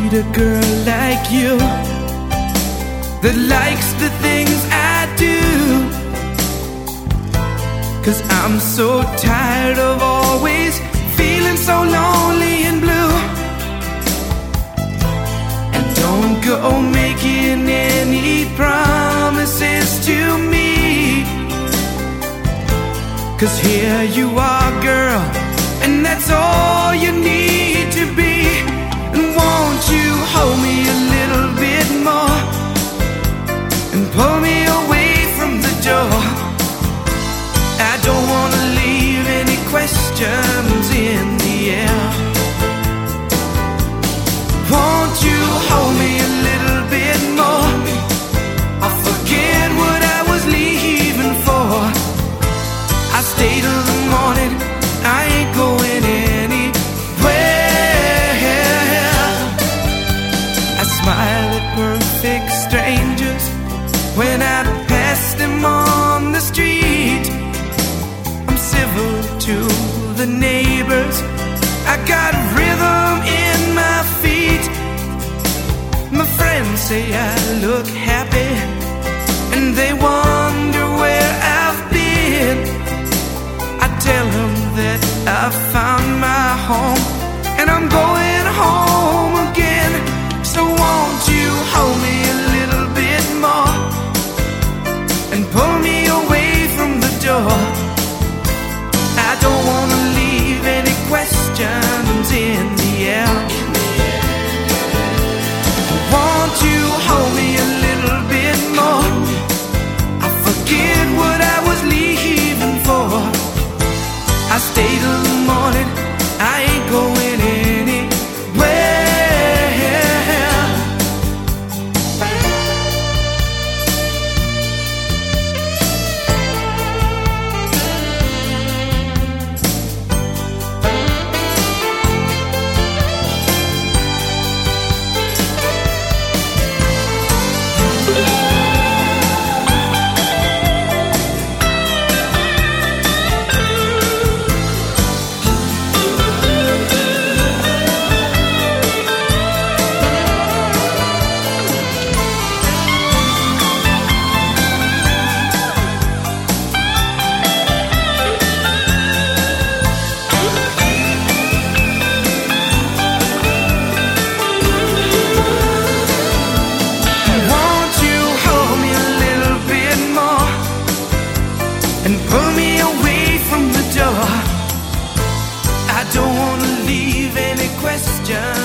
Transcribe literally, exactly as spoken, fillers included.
need a girl like you that likes the things I do. 'Cause I'm so tired of always feeling so lonely and blue. And don't go making any promises to me, 'cause here you are, girl, and that's all you need to be. And won't you hold me a little bit more and pull me away from the door? I don't want to leave any questions in the air. Won't you hold me a little bit more? I'll forget what I was leaving for. I stay till the morning, I ain't going anywhere. I smile at perfect strangers when I pass them on the street. I'm civil to the neighbors, I got rhythm in my feet. My friends say I look happy, and they wonder where I've been. I tell them that I've found my home, and I'm going home again. So won't you hold me a little bit more and pull me away from the door? I don't want to leave any questions in the air. Won't you hold me a little bit more? I forget what I was leaving for. I stay till the morning, I ain't going anywhere. And pull me away from the door. I don't want to leave any questions